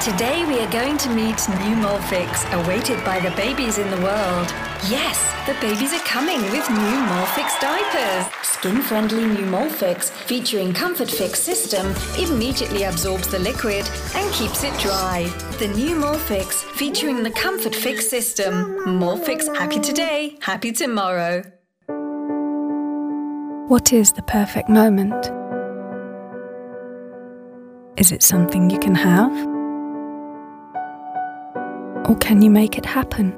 Today we are going to meet new Morphix, awaited by the babies in the world. Yes, the babies are coming with new Morphix diapers. Skin-friendly new Morphix, featuring Comfort Fix system, immediately absorbs the liquid and keeps it dry. The new Morphix, featuring the Comfort Fix system. Morphix, happy today, happy tomorrow. What is the perfect moment? Is it something you can have? Or can you make it happen?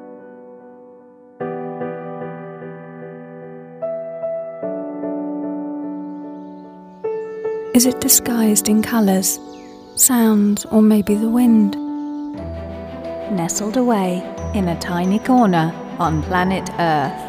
Is it disguised in colours, sounds, or maybe the wind? Nestled away in a tiny corner on planet Earth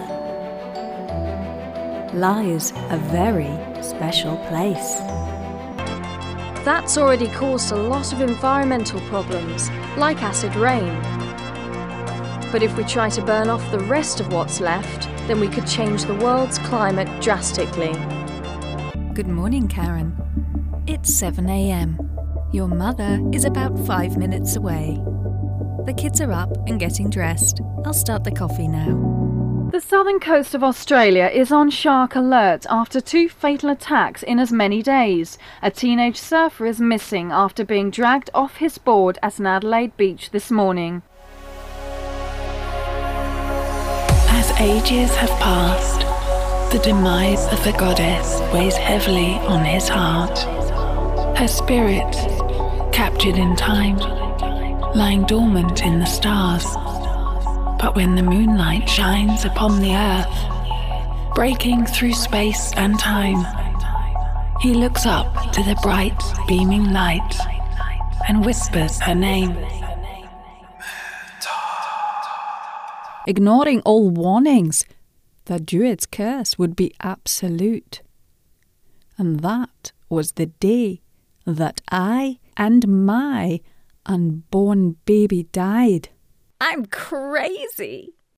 lies a very special place. That's already caused a lot of environmental problems, like acid rain. But if we try to burn off the rest of what's left, then we could change the world's climate drastically. Good morning, Karen. It's 7 a.m. Your mother is about 5 minutes away. The kids are up and getting dressed. I'll start the coffee now. The southern coast of Australia is on shark alert after 2 fatal attacks in as many days. A teenage surfer is missing after being dragged off his board at an Adelaide beach this morning. As ages have passed, the demise of the goddess weighs heavily on his heart. Her spirit, captured in time, lying dormant in the stars. But when the moonlight shines upon the earth, breaking through space and time, he looks up to the bright, beaming light and whispers her name. Ignoring all warnings, the Druid's curse would be absolute. And that was the day that I and my unborn baby died. I'm crazy.